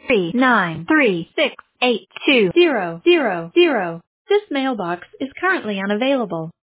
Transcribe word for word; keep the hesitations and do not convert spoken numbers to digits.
three nine three six eight two zero zero zero. This mailbox is currently unavailable.